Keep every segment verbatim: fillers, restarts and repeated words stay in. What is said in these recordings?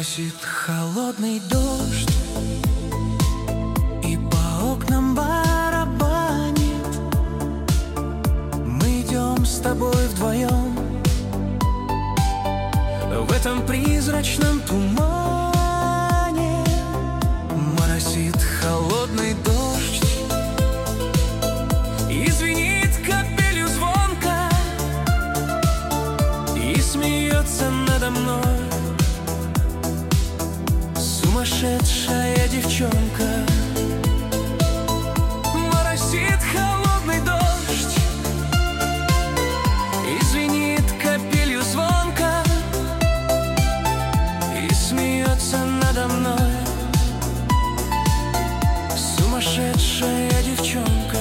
Моросит холодный дождь, и по окнам барабанит. Мы идем с тобой вдвоем в этом призрачном тумане. Моросит холодный дождь, и звенит капелью звонко, и смеется надо мной сумасшедшая девчонка. Моросит холодный дождь, и звенит капелью звонко, и смеется надо мной сумасшедшая девчонка.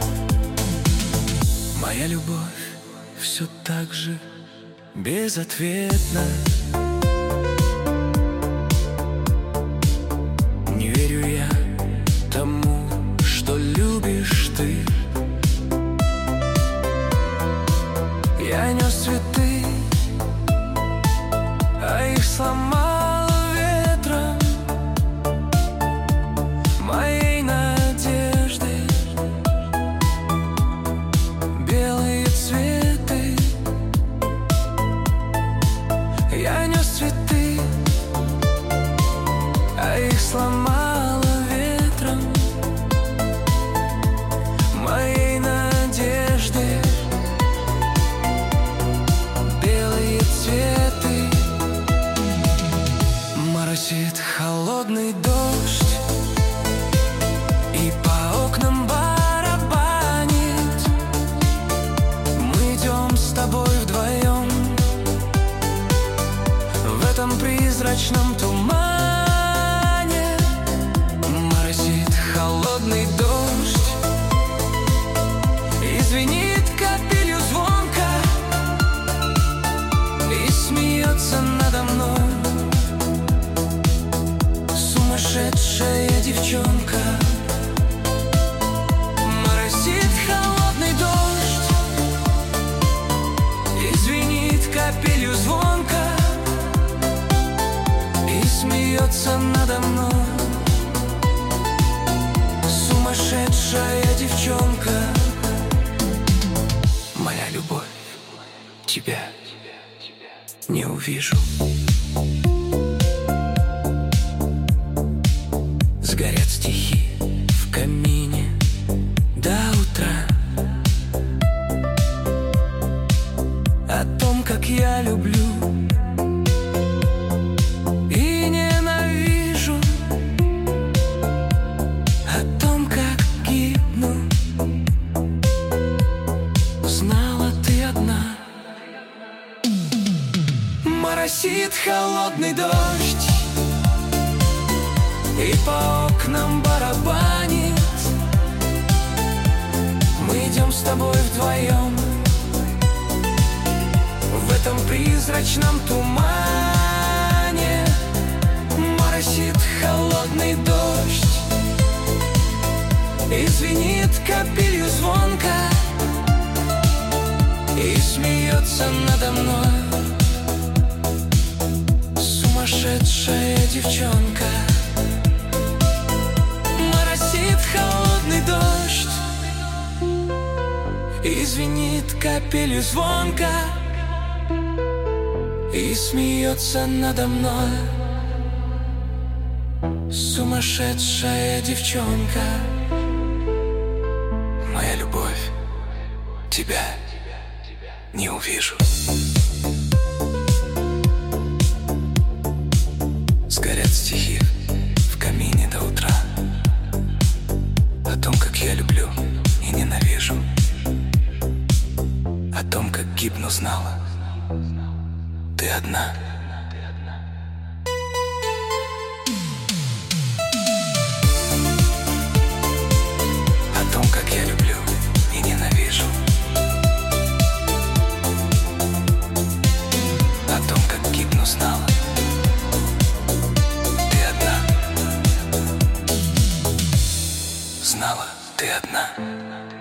Моя любовь все так же безответна. Не верю я тому, что любишь ты. Я нес цветы, а их сломал ветром моей надежды. Белые цветы. Я нес цветы, а их сломало ветром моей надежды. Белые цветы. Моросит холодный дождь, и по окнам барабанит. Мы идем с тобой вдвоем в этом призрачном тумане. Моросит холодный дождь, и звенит капелью звонко, и смеется надо мной сумасшедшая девчонка. Моросит холодный дождь, и звенит капелью звонко, и смеется надо мной сумасшедшая девчонка. Моя любовь, тебя не увижу. Сгорят стихи в камине до утра о том, как я люблю и ненавижу, о том, как гибну. Знала ты одна. Моросит холодный дождь, и по окнам барабанит. Мы идем с тобой вдвоем в этом призрачном тумане. Моросит холодный дождь, и звенит капелью звонко, и смеется надо мной сумасшедшая девчонка. Моросит холодный дождь, и звенит капелью звонко, и смеется надо мной сумасшедшая девчонка. Моя любовь, тебя не увижу. Сгорят стихи в камине до утра о том, как я люблю и ненавижу, о том, как гибну. Знала ты одна. О том, как я люблю и ненавижу, о том, как гибну. Знала ты одна. Знала ты одна.